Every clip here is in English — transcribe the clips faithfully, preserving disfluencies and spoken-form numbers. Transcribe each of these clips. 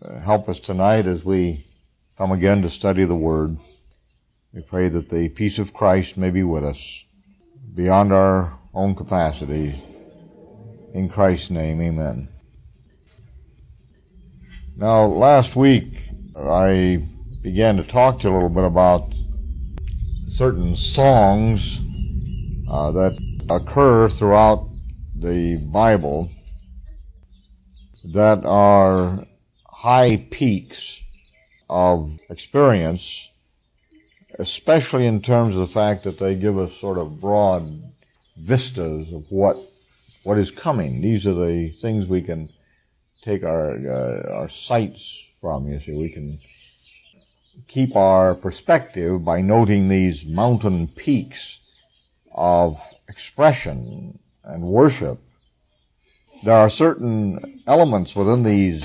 help us tonight as we come again to study the Word. We pray that the peace of Christ may be with us beyond our own capacity. In Christ's name, amen. Now, last week I began to talk to you a little bit about certain songs uh, that occur throughout the Bible that are high peaks of experience, especially in terms of the fact that they give us sort of broad vistas of what what is coming. These are the things we can take our uh, our sights from. You see, we can keep our perspective by noting these mountain peaks of expression and worship. There are certain elements within these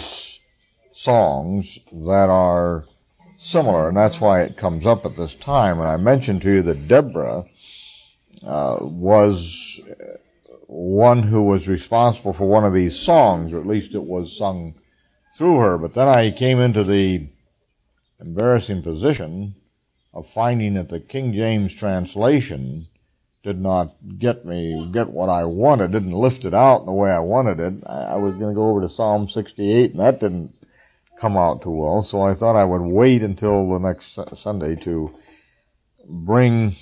songs that are similar, and that's why it comes up at this time. And I mentioned to you that Deborah uh, was one who was responsible for one of these songs, or at least it was sung through her. But then I came into the embarrassing position of finding that the King James translation did not get me, get what I wanted, didn't lift it out in the way I wanted it. I was going to go over to Psalm sixty-eight, and that didn't come out too well, so I thought I would wait until the next Sunday to bring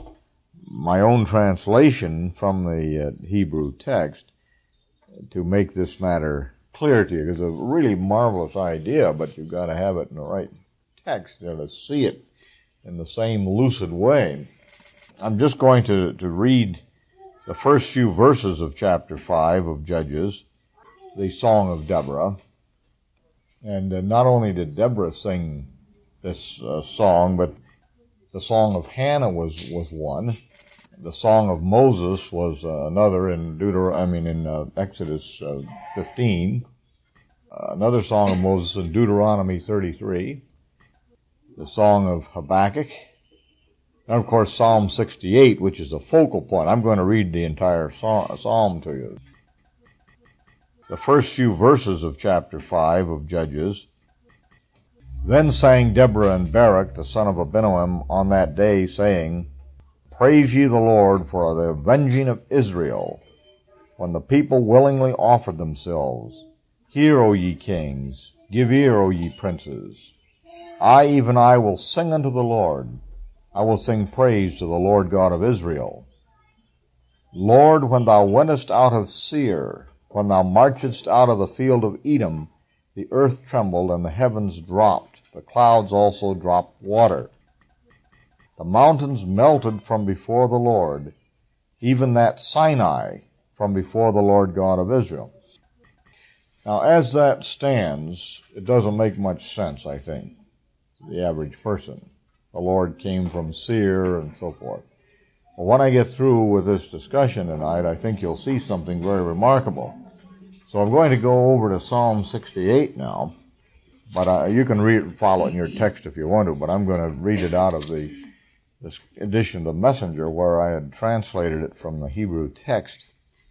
my own translation from the uh, Hebrew text to make this matter clear to you. It's a really marvelous idea, but you've got to have it in the right text, you know, to see it in the same lucid way. I'm just going to, to read the first few verses of chapter five of Judges, the Song of Deborah. And uh, not only did Deborah sing this uh, song, but the Song of Hannah was, was one. The Song of Moses was uh, another in Deuter- I mean in uh, Exodus uh, fifteen. Uh, another Song of Moses in Deuteronomy thirty-three. The Song of Habakkuk. And, of course, Psalm sixty-eight, which is a focal point. I'm going to read the entire psalm to you. The first few verses of chapter five of Judges. Then sang Deborah and Barak, the son of Abinoam, on that day, saying, Praise ye the Lord for the avenging of Israel, when the people willingly offered themselves. Hear, O ye kings, give ear, O ye princes. I, even I, will sing unto the Lord. I will sing praise to the Lord God of Israel. Lord, when thou wentest out of Seir, when thou marchedst out of the field of Edom, the earth trembled and the heavens dropped. The clouds also dropped water. The mountains melted from before the Lord, even that Sinai from before the Lord God of Israel. Now, as that stands, it doesn't make much sense, I think, to the average person. The Lord came from Seir and so forth. Well, when I get through with this discussion tonight, I think you'll see something very remarkable. So I'm going to go over to Psalm sixty-eight now, but uh, you can read, follow it in your text if you want to, but I'm going to read it out of the this edition of the Messenger where I had translated it from the Hebrew text.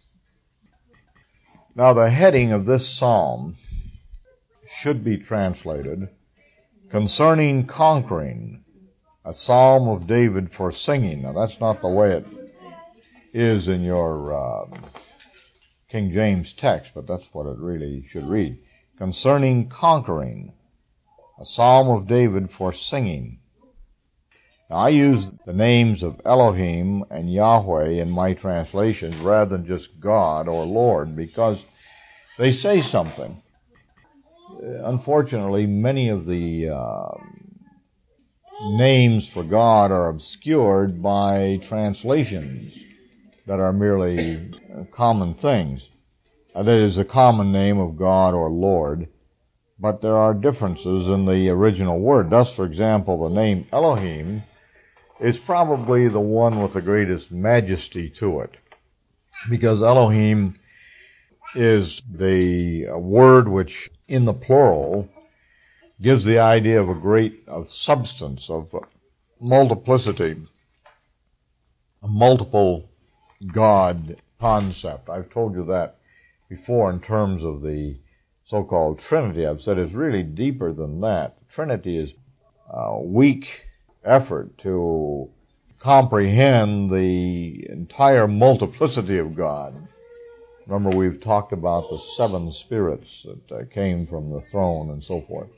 Now, the heading of this psalm should be translated, Concerning Conquering, a psalm of David for singing. Now, that's not the way it is in your uh, King James text, but that's what it really should read. Concerning conquering, a psalm of David for singing. Now, I use the names of Elohim and Yahweh in my translations rather than just God or Lord because they say something. Unfortunately, many of the uh, names for God are obscured by translations that are merely common things. That is the common name of God or Lord, but there are differences in the original word. Thus, for example, the name Elohim is probably the one with the greatest majesty to it, because Elohim is the word which, in the plural, gives the idea of a great of substance, of multiplicity, a multiple God concept. I've told you that before in terms of the so-called Trinity. I've said it's really deeper than that. The Trinity is a weak effort to comprehend the entire multiplicity of God. Remember, we've talked about the seven spirits that uh, came from the throne and so forth.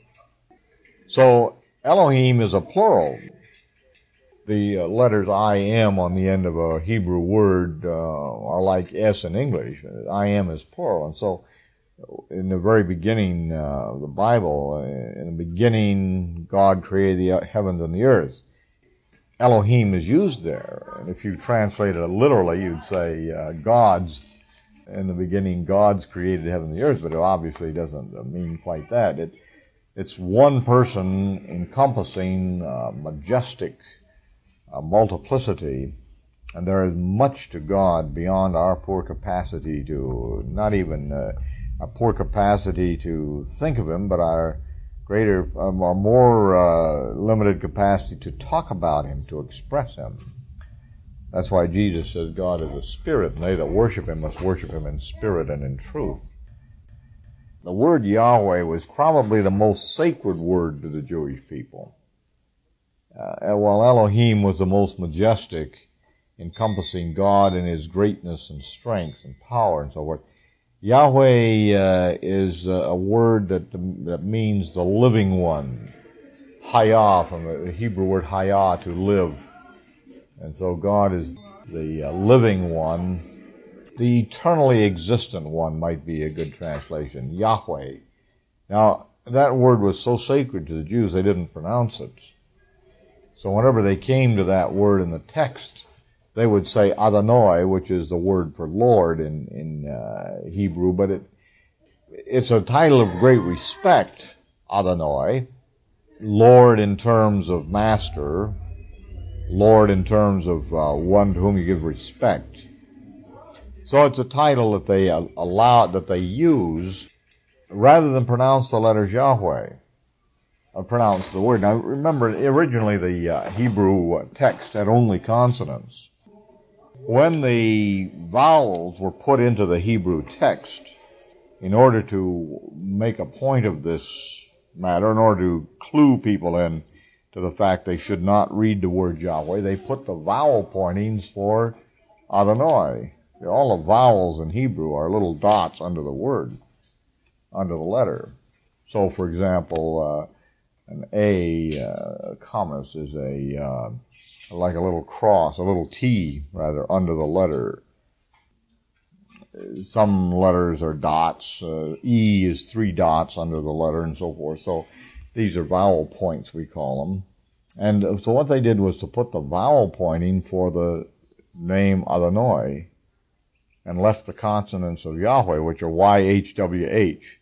So Elohim is a plural. The uh, letters I am on the end of a Hebrew word uh, are like S in English. I am is plural. And so in the very beginning uh, of the Bible, uh, in the beginning God created the heavens and the earth. Elohim is used there. And if you translate it literally, you'd say uh, gods. In the beginning, gods created heaven and the earth, but it obviously doesn't mean quite that. It, it's one person encompassing uh, majestic uh, multiplicity, and there is much to God beyond our poor capacity to, not even uh, our poor capacity to think of Him, but our greater, um, our more uh, limited capacity to talk about Him, to express Him. That's why Jesus says God is a spirit, and they that worship Him must worship Him in spirit and in truth. The word Yahweh was probably the most sacred word to the Jewish people. Uh, while Elohim was the most majestic, encompassing God in His greatness and strength and power and so forth, Yahweh uh, is a word that, that means the living one. Hayah, from the Hebrew word hayah, to live. And so God is the uh, living one. The eternally existent one might be a good translation, Yahweh. Now, that word was so sacred to the Jews, they didn't pronounce it. So whenever they came to that word in the text, they would say Adonai, which is the word for Lord in, in uh, Hebrew, but it it's a title of great respect, Adonai. Lord in terms of master, Lord in terms of uh, one to whom you give respect. So it's a title that they uh, allow, that they use rather than pronounce the letters Yahweh, or pronounce the word. Now remember, originally the uh, Hebrew text had only consonants. When the vowels were put into the Hebrew text, in order to make a point of this matter, in order to clue people in to the fact they should not read the word Yahweh, they put the vowel pointings for Adonai. All the vowels in Hebrew are little dots under the word, under the letter. So, for example, uh, an A, uh, commas, is a uh, like a little cross, a little T, rather, under the letter. Some letters are dots. Uh, E is three dots under the letter, and so forth. So these are vowel points, we call them. And so what they did was to put the vowel pointing for the name Adonai and left the consonants of Yahweh, which are Y H W H.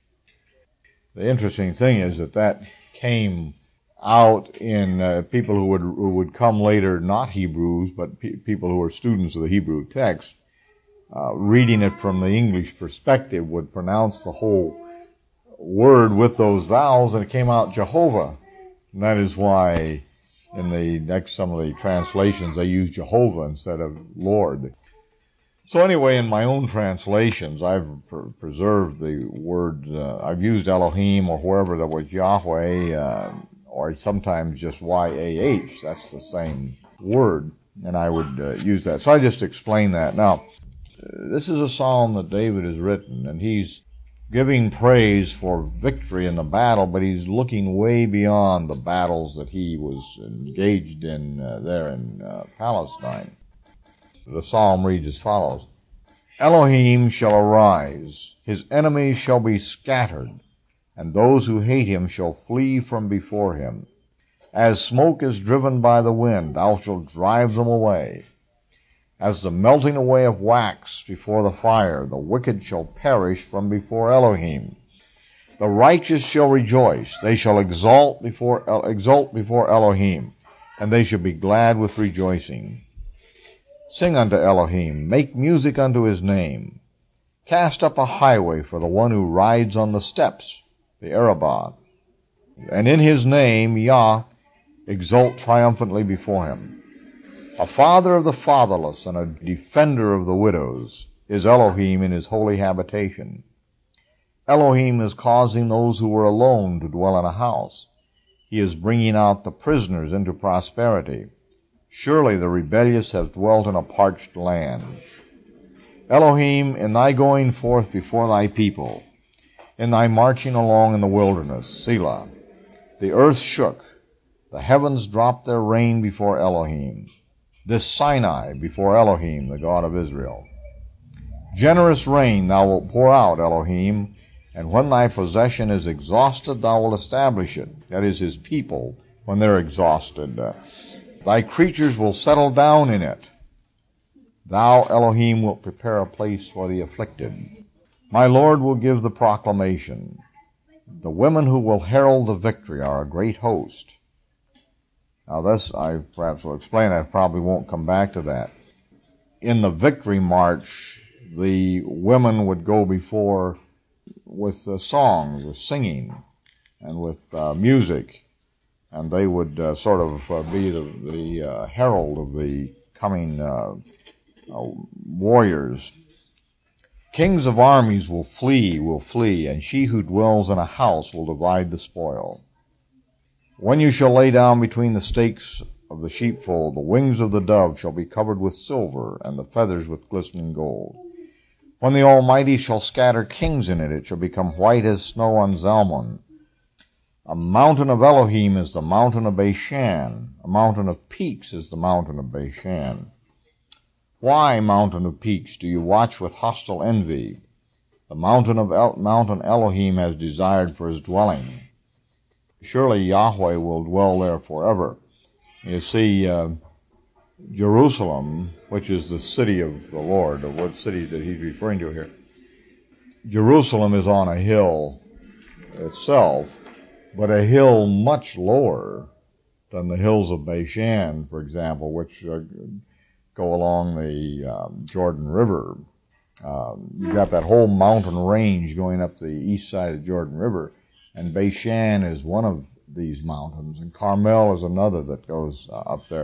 The interesting thing is that that came out in uh, people who would who would come later, not Hebrews, but pe- people who were students of the Hebrew text, uh, reading it from the English perspective, would pronounce the whole word with those vowels, and it came out Jehovah. And that is why in the next some of the translations they use Jehovah instead of Lord. So anyway, in my own translations, I've pr- preserved the word, uh, I've used Elohim or wherever that was Yahweh, uh, or sometimes just Y A H, that's the same word, and I would uh, use that. So I just explained that. Now, uh, this is a psalm that David has written, and he's giving praise for victory in the battle, but he's looking way beyond the battles that he was engaged in uh, there in uh, Palestine. The psalm reads as follows: Elohim shall arise, his enemies shall be scattered, and those who hate him shall flee from before him. As smoke is driven by the wind, thou shalt drive them away. As the melting away of wax before the fire, the wicked shall perish from before Elohim. The righteous shall rejoice, they shall exult before, exult before Elohim, and they shall be glad with rejoicing. Sing unto Elohim, make music unto his name. Cast up a highway for the one who rides on the steps, the Arabah. And in his name, Yah, exult triumphantly before him. A father of the fatherless and a defender of the widows is Elohim in his holy habitation. Elohim is causing those who were alone to dwell in a house. He is bringing out the prisoners into prosperity. Surely the rebellious have dwelt in a parched land. Elohim, in thy going forth before thy people, in thy marching along in the wilderness, Selah, the earth shook, the heavens dropped their rain before Elohim, this Sinai before Elohim, the God of Israel. Generous rain thou wilt pour out, Elohim, and when thy possession is exhausted, thou wilt establish it. That is, his people, when they're exhausted. Uh, thy creatures will settle down in it. Thou, Elohim, wilt prepare a place for the afflicted. My Lord will give the proclamation. The women who will herald the victory are a great host. Now this, I perhaps will explain, I probably won't come back to that. In the victory march, the women would go before with uh, songs, with singing, and with uh, music, and they would uh, sort of uh, be the, the uh, herald of the coming uh, uh, warriors. Kings of armies will flee, will flee, and she who dwells in a house will divide the spoil. When you shall lay down between the stakes of the sheepfold, the wings of the dove shall be covered with silver, and the feathers with glistening gold. When the Almighty shall scatter kings in it, it shall become white as snow on Zalmon. A mountain of Elohim is the mountain of Bashan. A mountain of peaks is the mountain of Bashan. Why, mountain of peaks, do you watch with hostile envy? The mountain of El- mountain Elohim has desired for his dwelling. Surely Yahweh will dwell there forever. You see, uh, Jerusalem, which is the city of the Lord, or what city that he's referring to here. Jerusalem is on a hill itself, but a hill much lower than the hills of Bashan, for example, which uh, go along the um, Jordan River. Um, you've got that whole mountain range going up the east side of the Jordan River, and Bashan is one of these mountains, and Carmel is another that goes uh, up there.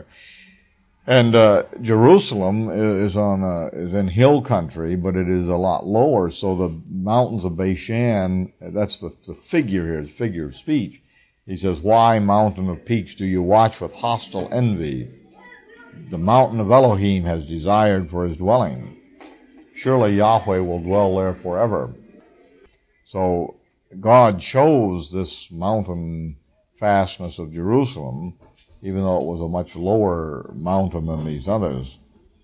And uh, Jerusalem is on a, is in hill country, but it is a lot lower. So the mountains of Bashan, that's the, the figure here, the figure of speech. He says, "Why, mountain of peaks, do you watch with hostile envy? The mountain of Elohim has desired for his dwelling. Surely Yahweh will dwell there forever." So God chose this mountain fastness of Jerusalem, even though it was a much lower mountain than these others.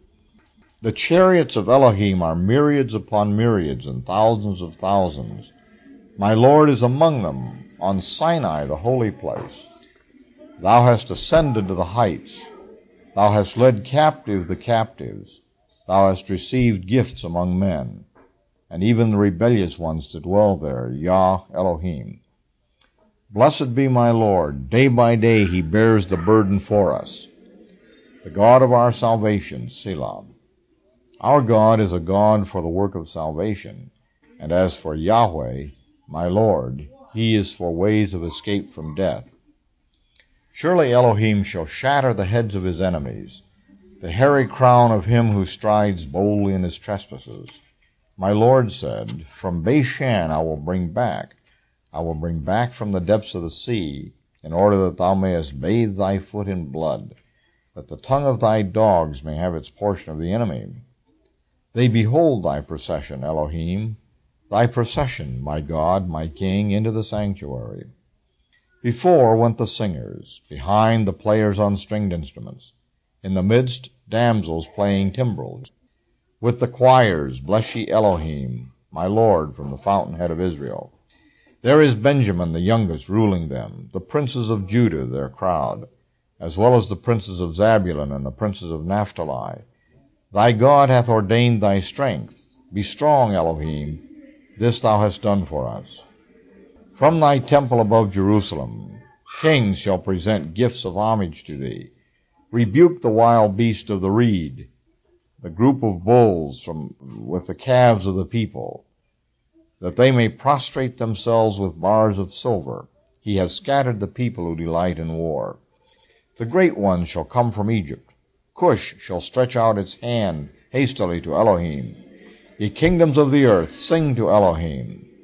The chariots of Elohim are myriads upon myriads and thousands of thousands. My Lord is among them, on Sinai, the holy place. Thou hast ascended to the heights. Thou hast led captive the captives. Thou hast received gifts among men, and even the rebellious ones to dwell there, Yah Elohim. Blessed be my Lord. Day by day he bears the burden for us. The God of our salvation, Selah. Our God is a God for the work of salvation. And as for Yahweh, my Lord, he is for ways of escape from death. Surely Elohim shall shatter the heads of his enemies, the hairy crown of him who strides boldly in his trespasses. My Lord said, "From Bashan I will bring back, I will bring back from the depths of the sea, in order that thou mayest bathe thy foot in blood, that the tongue of thy dogs may have its portion of the enemy. They behold thy procession, Elohim, thy procession, my God, my King, into the sanctuary. Before went the singers, behind the players on stringed instruments, in the midst damsels playing timbrels. With the choirs, bless ye Elohim, my Lord, from the fountainhead of Israel. There is Benjamin the youngest ruling them, the princes of Judah their crowd, as well as the princes of Zabulon and the princes of Naphtali. Thy God hath ordained thy strength. Be strong, Elohim. This thou hast done for us. From thy temple above Jerusalem, kings shall present gifts of homage to thee. Rebuke the wild beast of the reed, the group of bulls from with the calves of the people, that they may prostrate themselves with bars of silver. He has scattered the people who delight in war. The great ones shall come from Egypt. Cush shall stretch out its hand hastily to Elohim. Ye kingdoms of the earth, sing to Elohim.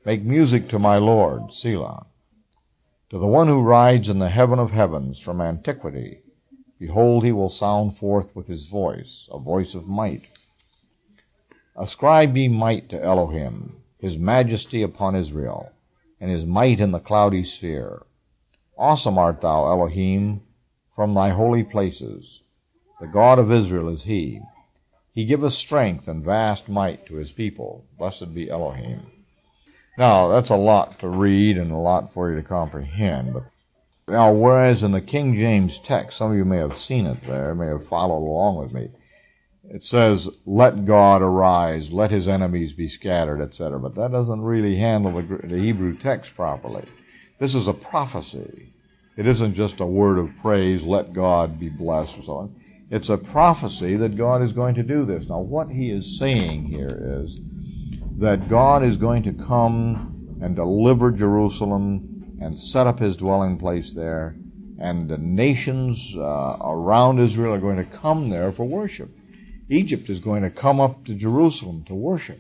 Make music to my Lord, Selah. To the one who rides in the heaven of heavens from antiquity, behold, he will sound forth with his voice, a voice of might. Ascribe ye might to Elohim, his majesty upon Israel, and his might in the cloudy sphere. Awesome art thou, Elohim, from thy holy places. The God of Israel is he. He giveth strength and vast might to his people. Blessed be Elohim. Now, that's a lot to read and a lot for you to comprehend. But now, whereas in the King James text, some of you may have seen it there, may have followed along with me, it says, let God arise, let his enemies be scattered, et cetera. But that doesn't really handle the, the Hebrew text properly. This is a prophecy. It isn't just a word of praise, let God be blessed, and so on. It's a prophecy that God is going to do this. Now, what he is saying here is that God is going to come and deliver Jerusalem and set up his dwelling place there, and the nations uh, around Israel are going to come there for worship. Egypt is going to come up to Jerusalem to worship.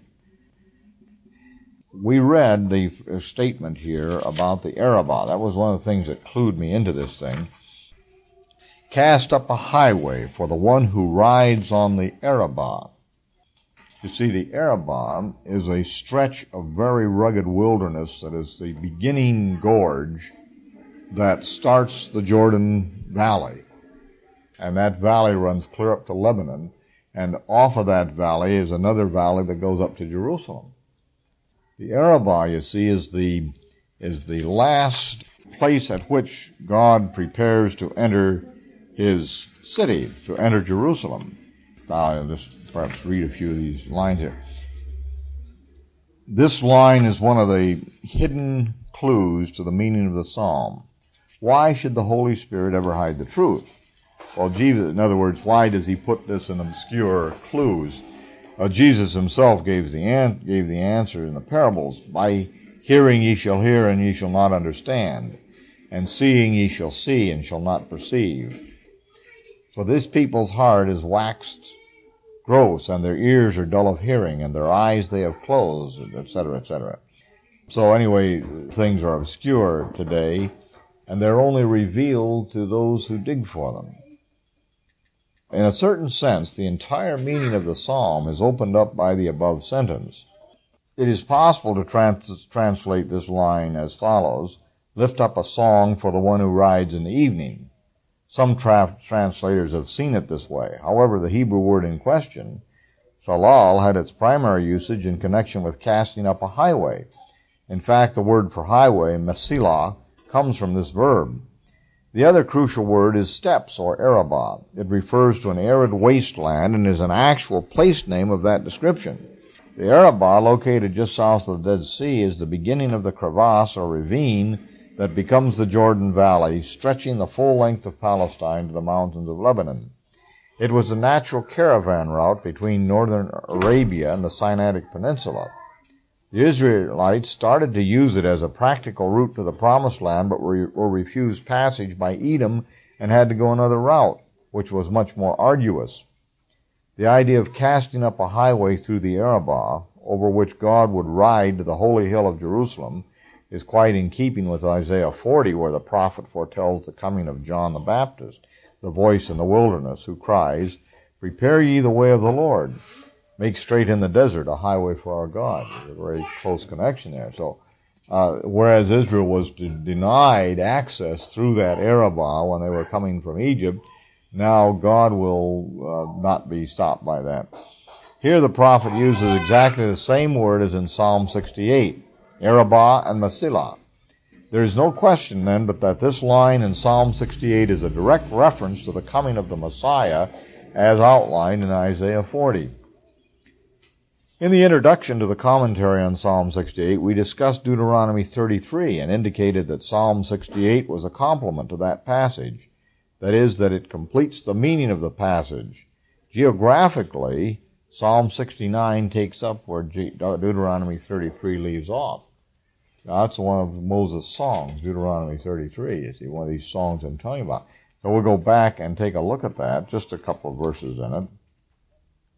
We read the statement here about the Arabah. That was one of the things that clued me into this thing. Cast up a highway for the one who rides on the Arabah. You see, the Arabah is a stretch of very rugged wilderness that is the beginning gorge that starts the Jordan Valley. And that valley runs clear up to Lebanon. And off of that valley is another valley that goes up to Jerusalem. The Arabah, you see, is the, is the last place at which God prepares to enter his city, to enter Jerusalem. Now, I'll just perhaps read a few of these lines here. This line is one of the hidden clues to the meaning of the psalm. Why should the Holy Spirit ever hide the truth? Well, Jesus, in other words, why does he put this in obscure clues? Uh, Jesus himself gave the, an- gave the answer in the parables. By hearing ye shall hear, and ye shall not understand. And seeing ye shall see, and shall not perceive. For this people's heart is waxed gross, and their ears are dull of hearing, and their eyes they have closed, et cetera, et cetera. So anyway, things are obscure today, and they're only revealed to those who dig for them. In a certain sense, the entire meaning of the psalm is opened up by the above sentence. It is possible to trans- translate this line as follows: lift up a song for the one who rides in the evening. Some tra- translators have seen it this way. However, the Hebrew word in question, salal, had its primary usage in connection with casting up a highway. In fact, the word for highway, mesilah, comes from this verb. The other crucial word is steppes, or Arabah. It refers to an arid wasteland and is an actual place name of that description. The Arabah, located just south of the Dead Sea, is the beginning of the crevasse or ravine that becomes the Jordan Valley, stretching the full length of Palestine to the mountains of Lebanon. It was a natural caravan route between northern Arabia and the Sinaitic Peninsula. The Israelites started to use it as a practical route to the Promised Land, but were, were refused passage by Edom and had to go another route, which was much more arduous. The idea of casting up a highway through the Arabah, over which God would ride to the holy hill of Jerusalem, is quite in keeping with Isaiah forty, where the prophet foretells the coming of John the Baptist, the voice in the wilderness, who cries, "Prepare ye the way of the Lord. Make straight in the desert a highway for our God." There's a very close connection there. So, uh, whereas Israel was de- denied access through that Arabah when they were coming from Egypt, now God will uh, not be stopped by that. Here the prophet uses exactly the same word as in Psalm sixty-eight, Arabah and Mesilah. There is no question then but that this line in Psalm sixty-eight is a direct reference to the coming of the Messiah as outlined in Isaiah forty. In the introduction to the commentary on Psalm sixty-eight, we discussed Deuteronomy thirty-three and indicated that Psalm sixty-eight was a complement to that passage. That is, that it completes the meaning of the passage. Geographically, Psalm sixty-nine takes up where Deuteronomy thirty-three leaves off. Now, that's one of Moses' songs, Deuteronomy thirty-three. You see, one of these songs I'm telling you about. So we'll go back and take a look at that, just a couple of verses in it.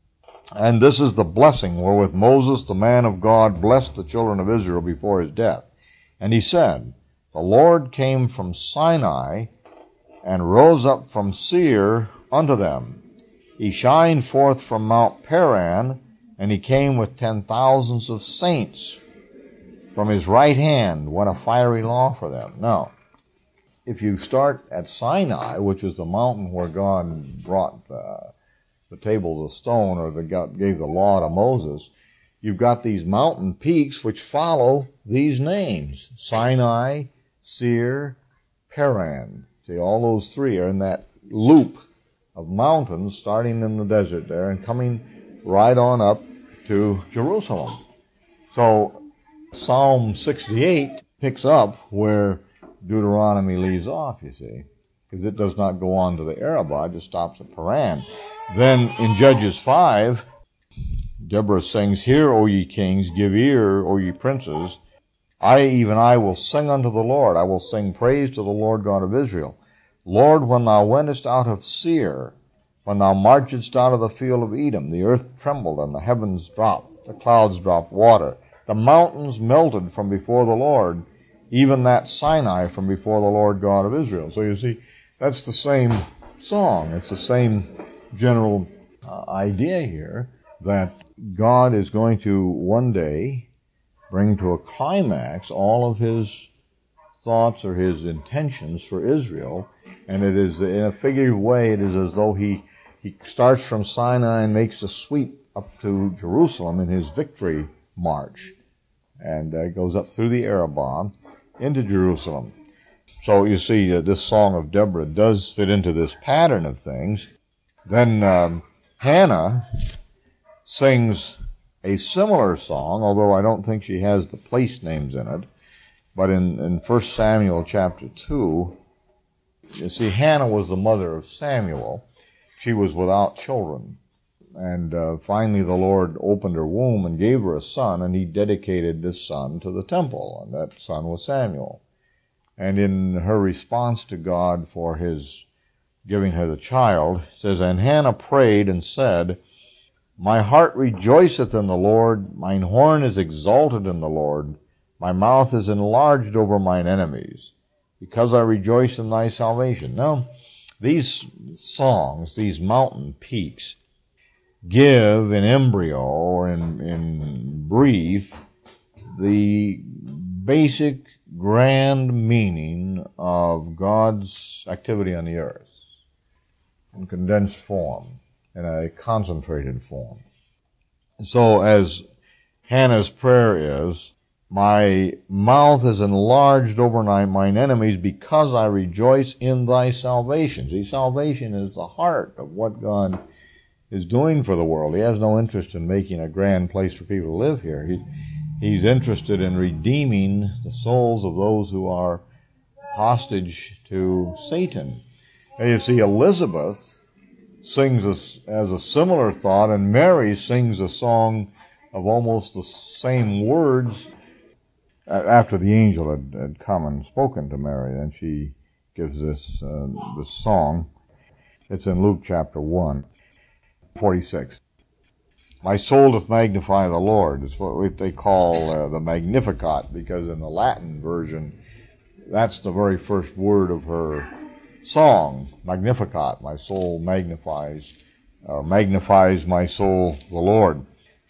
And this is the blessing wherewith Moses, the man of God, blessed the children of Israel before his death. And he said, The Lord came from Sinai and rose up from Seir unto them. He shined forth from Mount Paran, and he came with ten thousands of saints. From his right hand went a fiery law for them. Now, if you start at Sinai, which is the mountain where God brought uh, the tables of stone, or the God gave the law to Moses, you've got these mountain peaks which follow these names: Sinai, Seir, Paran. See, all those three are in that loop of mountains starting in the desert there and coming right on up to Jerusalem. So Psalm sixty-eight picks up where Deuteronomy leaves off, you see, because it does not go on to the Arabah, it just stops at Paran. Then in Judges five, Deborah sings, Hear, O ye kings, give ear, O ye princes. I, even I, will sing unto the Lord. I will sing praise to the Lord God of Israel. Lord, when thou wentest out of Seir, when thou marchedst out of the field of Edom, the earth trembled and the heavens dropped, the clouds dropped water. The mountains melted from before the Lord, even that Sinai from before the Lord God of Israel. So you see, that's the same song. It's the same general uh, idea here, that God is going to one day bring to a climax all of his thoughts or his intentions for Israel. And it is, in a figurative way, it is as though he, he starts from Sinai and makes a sweep up to Jerusalem in his victory march, and uh, goes up through the Arabah into Jerusalem. So you see, uh, this Song of Deborah does fit into this pattern of things. Then um, Hannah sings a similar song, although I don't think she has the place names in it. But in, in First Samuel chapter two, you see, Hannah was the mother of Samuel. She was without children. And uh, finally the Lord opened her womb and gave her a son, and he dedicated this son to the temple, and that son was Samuel. And in her response to God for his giving her the child, it says, And Hannah prayed and said, My heart rejoiceth in the Lord, mine horn is exalted in the Lord, my mouth is enlarged over mine enemies, because I rejoice in thy salvation. Now, these songs, these mountain peaks, give in embryo or in, in brief the basic grand meaning of God's activity on the earth in condensed form, in a concentrated form. So as Hannah's prayer is, My mouth is enlarged over mine enemies because I rejoice in thy salvation. See, salvation is the heart of what God is doing for the world. He has no interest in making a grand place for people to live here. He, he's interested in redeeming the souls of those who are hostage to Satan. And you see, Elizabeth sings a, as a similar thought, and Mary sings a song of almost the same words after the angel had, had come and spoken to Mary. Then she gives this, uh, this song. It's in Luke chapter one, forty-six. My soul doth magnify the Lord. It's what they call uh, the Magnificat, because in the Latin version, that's the very first word of her song, Magnificat. My soul magnifies, or magnifies my soul the Lord.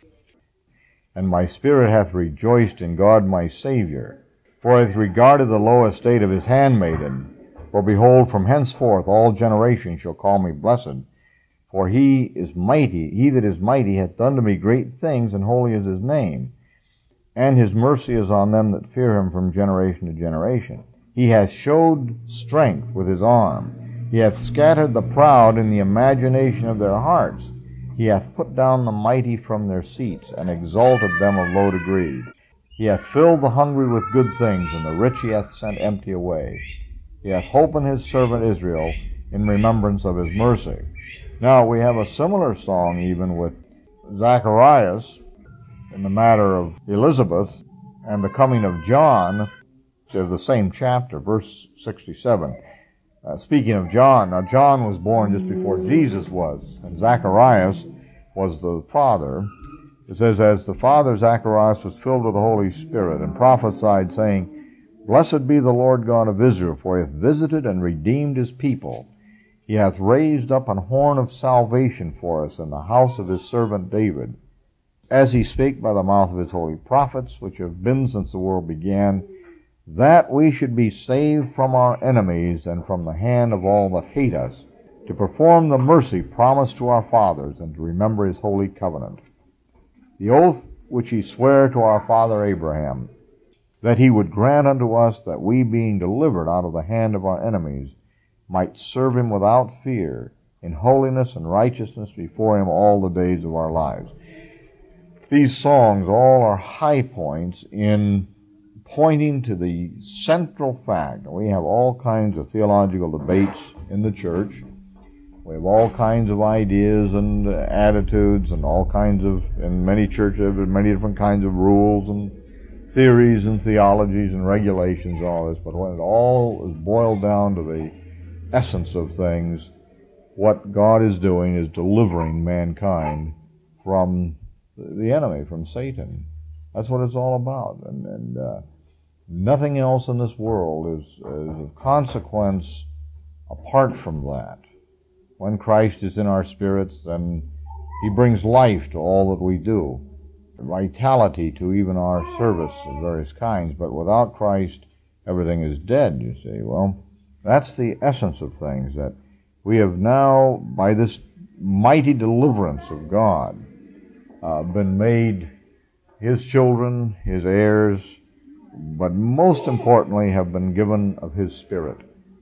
And my spirit hath rejoiced in God my Savior, for he hath regarded the low estate of his handmaiden. For behold, from henceforth all generations shall call me blessed. For he is mighty, he that is mighty hath done to me great things, and holy is his name. And his mercy is on them that fear him from generation to generation. He hath showed strength with his arm. He hath scattered the proud in the imagination of their hearts. He hath put down the mighty from their seats, and exalted them of low degree. He hath filled the hungry with good things, and the rich he hath sent empty away. He hath holpen his servant Israel in remembrance of his mercy. Now, we have a similar song even with Zacharias in the matter of Elizabeth and the coming of John, of the same chapter, verse sixty-seven. Uh, speaking of John, now John was born just before Jesus was, and Zacharias was the father. It says, as the father Zacharias was filled with the Holy Spirit and prophesied, saying, Blessed be the Lord God of Israel, for he hath visited and redeemed his people. He hath raised up an horn of salvation for us in the house of his servant David, as he spake by the mouth of his holy prophets, which have been since the world began, that we should be saved from our enemies and from the hand of all that hate us, to perform the mercy promised to our fathers, and to remember his holy covenant. The oath which he sware to our father Abraham, that he would grant unto us that we, being delivered out of the hand of our enemies, might serve him without fear, in holiness and righteousness before him all the days of our lives. These songs all are high points in pointing to the central fact. We have all kinds of theological debates in the church. We have all kinds of ideas and attitudes and all kinds of, in many churches, many different kinds of rules and theories and theologies and regulations and all this. But when it all is boiled down to the essence of things, what God is doing is delivering mankind from the enemy, from Satan. That's what it's all about. And, and uh, nothing else in this world is, is of consequence apart from that. When Christ is in our spirits, then he brings life to all that we do, vitality to even our service of various kinds. But without Christ, everything is dead, you see. Well, that's the essence of things, that we have now, by this mighty deliverance of God, uh, been made his children, his heirs, but most importantly have been given of his Spirit.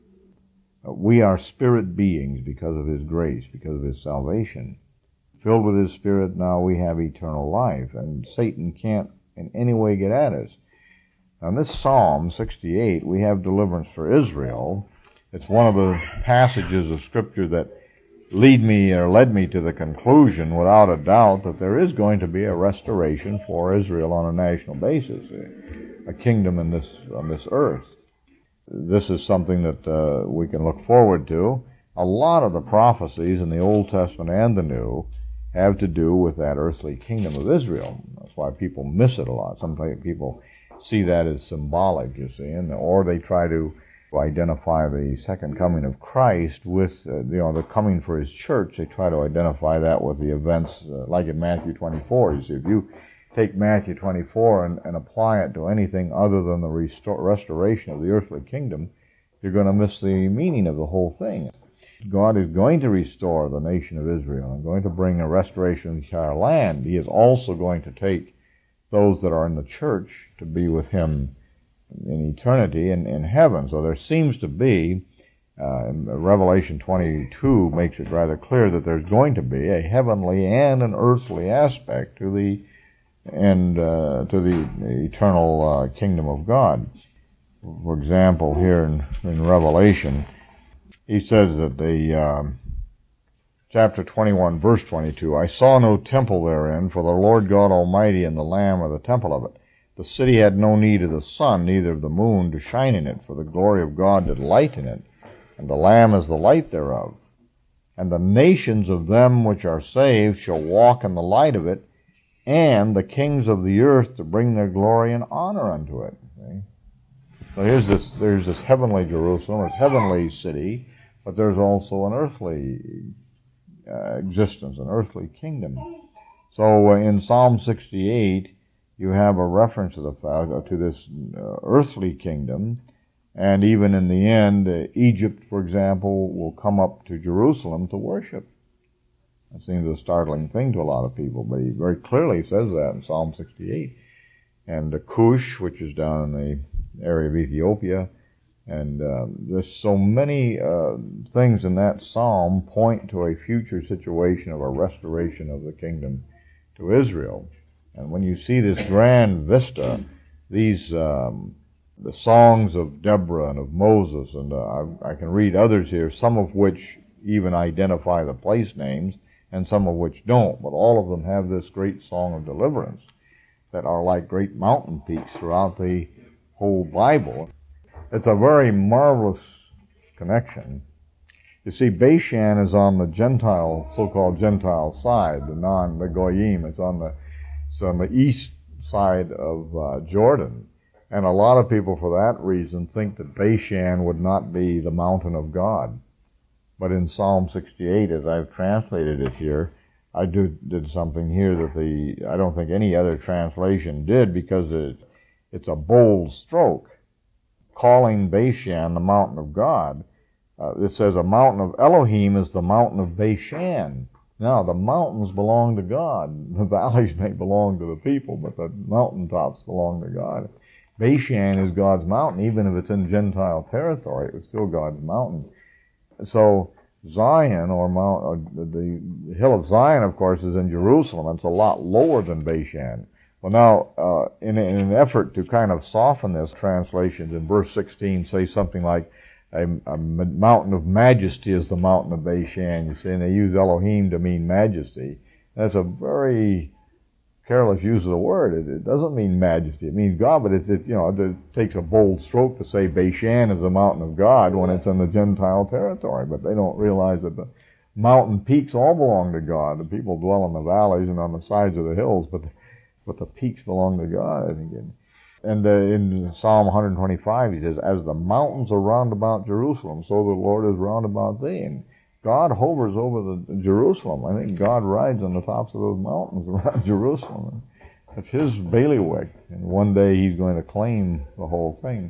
Uh, we are spirit beings because of his grace, because of his salvation. Filled with his Spirit, now we have eternal life, and Satan can't in any way get at us. Now, in this Psalm sixty-eight, we have deliverance for Israel. It's one of the passages of Scripture that lead me or led me to the conclusion, without a doubt, that there is going to be a restoration for Israel on a national basis, a kingdom in this on this earth. This is something that uh, we can look forward to. A lot of the prophecies in the Old Testament and the New have to do with that earthly kingdom of Israel. That's why people miss it a lot. Some people see that as symbolic, you see, and or they try to identify the second coming of Christ with, uh, you know, the coming for his church. They try to identify that with the events, uh, like in Matthew twenty-four. You see, if you take Matthew twenty-four and, and apply it to anything other than the restor- restoration of the earthly kingdom, you're going to miss the meaning of the whole thing. God is going to restore the nation of Israel and going to bring a restoration of the entire land. He is also going to take those that are in the church to be with him in eternity and in heaven. So there seems to be, uh, Revelation twenty-two makes it rather clear that there's going to be a heavenly and an earthly aspect to the and uh, to the eternal uh, kingdom of God. For example, here in, in Revelation, he says that the um, chapter twenty-one, verse twenty-two, I saw no temple therein, for the Lord God Almighty and the Lamb are the temple of it. The city had no need of the sun, neither of the moon to shine in it, for the glory of God did lighten it, and the Lamb is the light thereof. And the nations of them which are saved shall walk in the light of it, and the kings of the earth to bring their glory and honor unto it. See? So here's this, there's this heavenly Jerusalem, this heavenly city, but there's also an earthly uh, existence, an earthly kingdom. So uh, in Psalm sixty-eight, you have a reference to the fact, to this uh, earthly kingdom, and even in the end, uh, Egypt, for example, will come up to Jerusalem to worship. That seems a startling thing to a lot of people, but he very clearly says that in Psalm sixty-eight. And uh, Cush, which is down in the area of Ethiopia, and uh, there's so many uh, things in that psalm point to a future situation of a restoration of the kingdom to Israel. And when you see this grand vista, these um, the songs of Deborah and of Moses, and uh, I, I can read others here, some of which even identify the place names, and some of which don't, but all of them have this great song of deliverance that are like great mountain peaks throughout the whole Bible. It's a very marvelous connection, You see, Bashan is on the Gentile, so-called Gentile side, the non, the Goyim. It's on the, it's on the east side of uh, Jordan. And a lot of people, for that reason, think that Bashan would not be the mountain of God. But in Psalm sixty-eight, as I've translated it here, I do, did something here that the I don't think any other translation did, because it, it's a bold stroke, calling Bashan the mountain of God. Uh, it says a mountain of Elohim is the mountain of Bashan. Now, the mountains belong to God. The valleys may belong to the people, but the mountaintops belong to God. Bashan is God's mountain. Even if it's in Gentile territory, it was still God's mountain. So Zion, or Mount, or the hill of Zion, of course, is in Jerusalem. It's a lot lower than Bashan. Well, now, uh, in, in an effort to kind of soften this, translations in verse sixteen say something like, a, a mountain of majesty is the mountain of Bashan. You see, and they use Elohim to mean majesty. That's a very careless use of the word. It, it doesn't mean majesty. It means God, but it, it, you know, it takes a bold stroke to say Bashan is the mountain of God when it's in the Gentile territory. But they don't realize that the mountain peaks all belong to God. The people dwell in the valleys and on the sides of the hills, but the, but the peaks belong to God. I think. And uh, in Psalm one twenty-five, he says, "As the mountains are round about Jerusalem, so the Lord is round about thee." And God hovers over the Jerusalem. I think God rides on the tops of those mountains around Jerusalem. It's his bailiwick, and one day he's going to claim the whole thing.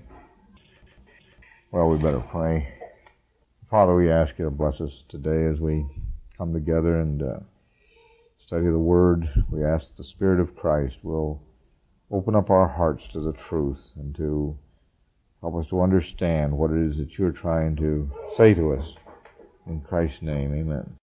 Well, we better pray. Father, we ask you to bless us today as we come together and uh, study the Word. We ask the Spirit of Christ will open up our hearts to the truth and to help us to understand what it is that you're trying to say to us. In Christ's name, amen.